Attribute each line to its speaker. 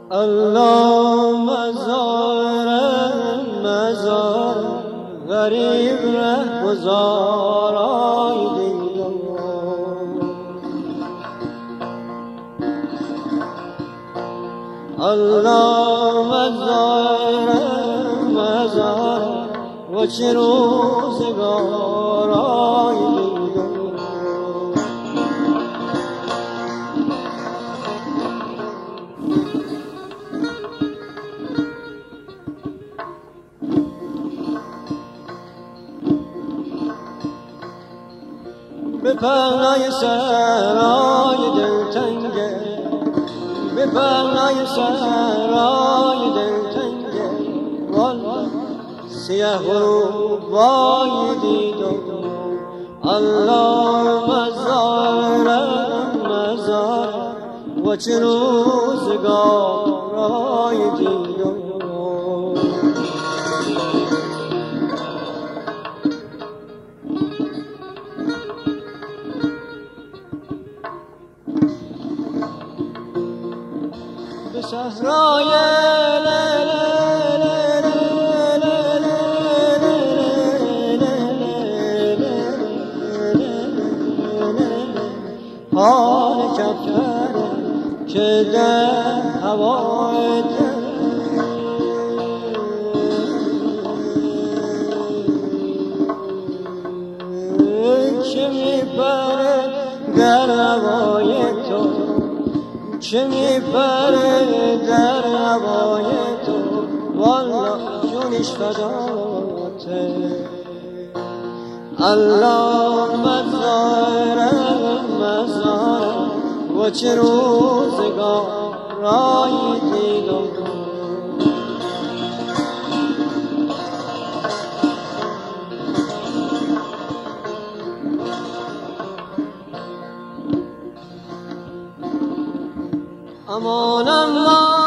Speaker 1: الله مزار غریب ره گذارای دیدم الله مزار و چه روزگارای دیدم به پهنای سرای دلتنگه به پهنای سرای دلتنگه والا سیه غروبای دیدم الله مزار و چه روزگارای دیدم به صحرای حال کفر که در هوای چه میپره در هوای تو چه میپره در هوای تو والا جونش فداته الله مزار و چه روزگارای دیدم امان امان